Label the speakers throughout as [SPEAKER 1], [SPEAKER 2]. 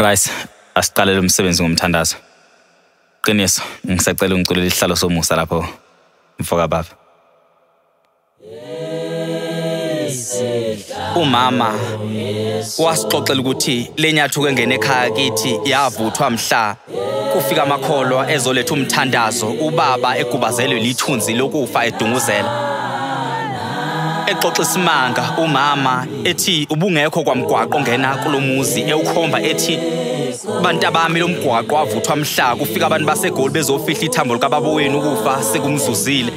[SPEAKER 1] Bryce, asiqalele umsebenzi ngomthandazo. Qiniso, ngisacela ungiculele isihlalo somusa lapho mfoka baba. Umama wasixoxela ukuthi lenyathu kengene ekhaya kithi yavuthwa mhla kufika amakholwa ezoletha umthandazo, ubaba egubazelwe lithunzi lokufa edunguzela. Exoxa isimanga umama ethi ubungekho kwamgwaqo ongena kulomuzi ewukhomba ethi bantu bami lomgwaqo wavuthwa mhla kufika abantu baseGoli bezofihla ithambo likababa wenu ukufa sekumzuzile.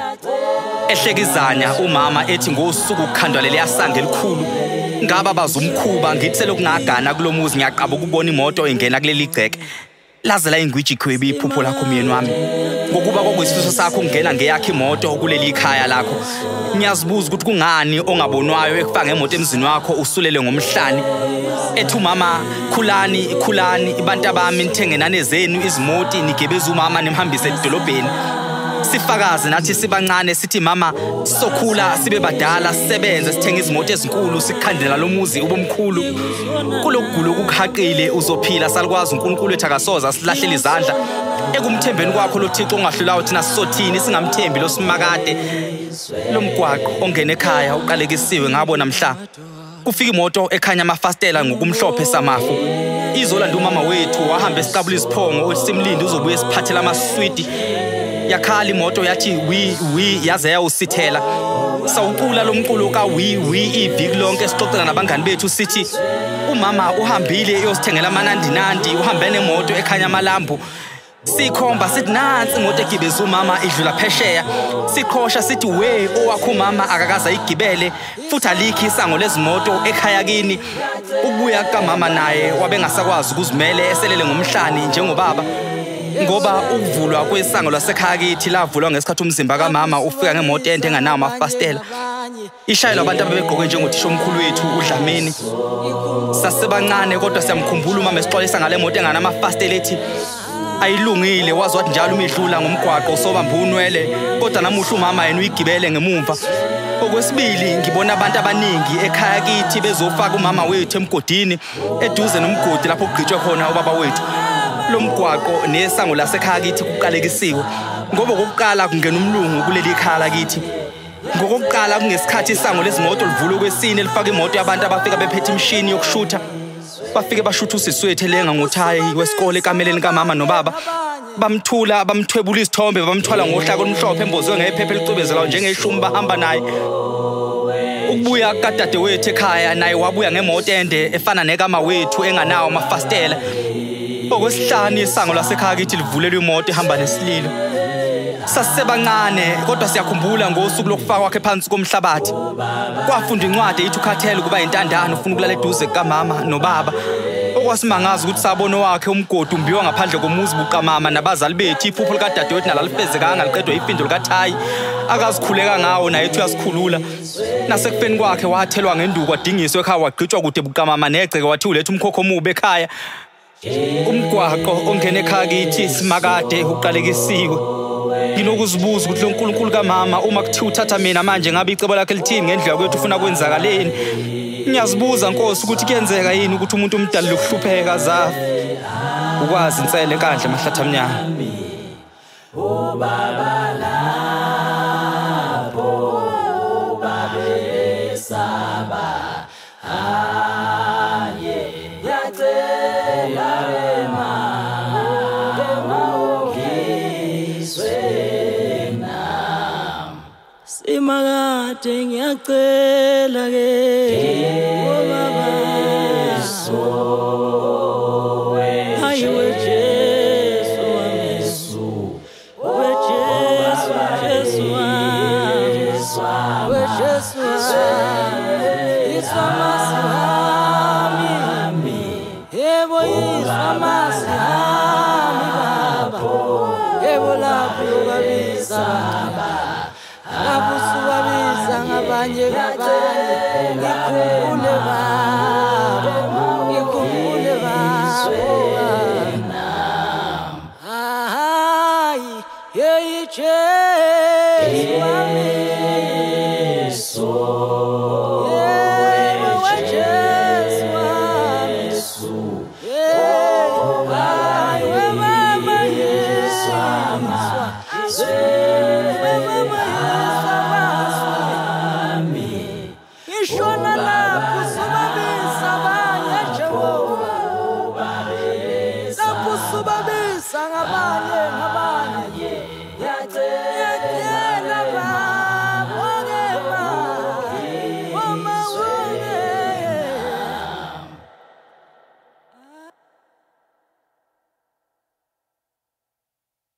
[SPEAKER 1] Ehlekizanya umama ethi ngosuku ukukhandwalele yasange elikhulu ngaba bazumkhuba ngithi selokungagana kulomuzi ngiyaqaba ukubona imoto engena kuleli gceke lazela ingwiji khwebi iphupho lakho myeni wami ngokuba kwakuyisifiso sakho ungena ngeyakhe imoto kuleli ikhaya lakho. Ngiyazibuza ukuthi kungani ongabonwayo ekufaka ngemoto emzini wakho usulele ngomhlani. Ethi umama khulani abantu bami nithenge nane zenu izimoti nigebeza umama nimhambise edolobheni. Sifakaze nathi sibancane sithi mama sokhula sibe badala sisebenze sithenga izimoto ezinkulu sikhandela lomuzi ubomkhulu. Kulokugula okukhaqile uzophila salikwazi uNkulunkulu wethu akasoza silahlela izandla ekumthembeni kwakho lo Thixo ongahlulayo thina sisothini singamthembi lo simakade. Lomgwaqo ongena ekhaya uqalekisiwe ngabona mhla kufika imoto ekhanya amafastela ngokumhlophe samafu. Izolanda umama wethu wahamba esiqabula isiphongo osimlindi uzobuye esiphathela amaswidi. Yakhala imoto yathi wi yaze yawusithela. Sawucula lomculo ka wi iviki lonke esixoxela nabangani bethu sithi umama uhambile eyosithengela amanandinandi uhambe nemoto ekhanya amalambu. Sikhomba sithi nansi imoto egibeza umama idlula phesheya. Siqhosha sithi we owakho umama akakaza igibele futhi alikhi isango lezimoto ekhaya kini. Ukubuya kaMama naye wabengasakwazi ukuzimele eselele ngomhlani njengobaba ngoba ukuvulwa kwesango lasekhaya kithi lavulwa ngesikhathi umzimba kaMama ufika ngemoto ende enganawo amafastela. Ishayelwa abantu ababegqoke njengothisha omkhulu wethu uDlamini. Sasebancane kodwa siyamkhumbula umama esixolisa ngale moto engana amafastela ethi ayilungile wazi njalo umidlula ngomgwaqo usobamba unwele kodwa namuhla umama yena uyigibele ngemumva. Okwesibili ngibona abantu abaningi ekhaya kithi bezofaka umama wethu emgodini eduze nomgodi lapho kugqitshwe khona ubaba wethu. Lomgwaqo nesango lasekhaya kithi kuqalekisiwe ngoba kokuqala kungena umlungu kuleli ikhaya lakithi. Ngokuqala kungesikhathi isango lezimoto livulwe kwesine lifaka imoto yabantu abafika bephethe imshini yokushutha. Bafike bashutha usiswethu elenga ngothayi wesikole ekameleni kaMama nobaba. Bamthula bamthwebula isithombe bamthwala ngohlaka olumhlophe embozwe ngephepha elicwebezelayo njengeshumi bahamba naye. Ukubuya kadade wethu ekhaya naye wabuya ngemoto ende efana nekama wethu enganawo amafastela. Okwesihlanu isango lasekhaya kithi livulelwe imoto ehamba nesililo. Sasebancane kodwa siyakhumbula ngosuku lokufaka kwakhe phansi komhlabathi. Kwafunda incwadi ethi ukhathele kuba intandane ufuna ukulala eduze kaMama nobaba. Okwasimangaza ukuthi sabona wakhe umgodi umbiwa ngaphandle komuzi buqamama nabazali bethu iphupho likadade wethu nalalifezekanga liqedwe ifindo likaThayi akazikhuleka ngawo naye ethi uyasikhulula. Nasekufeni kwakhe wathelwa ngenduku wadingiswa ekhaya wagqitshwa kude buqamama negceke wathi ulethe umkhokho omubi ekhaya. Umgwaqo ongena ekhaya kithi simakade uqalekisiwe. Nginokuzibuza ukuthi lo uNkulunkulu kaMama uma kuthiwa uthatha mina manje ngabe icebo lakhe lithini ngendlela kwethu ufuna kwenzakaleni. Ngiyazibuza Nkosi ukuthi kuyenzeka yini ukuthi umuntu omdala lokuhlupheka za ukwazi insele enkandla emahlatha amnyama. Ubaba lapho babesaba aye yacela imakade ngiyacela ke obaba hayi weJesu weJesu weJesu weJesu isamasi yebo isamasi baba yebo lapho babisaba abusubabiza ngabanye ngikhumbule baba hayi yeJesu wami so
[SPEAKER 2] sangabanye ngabanye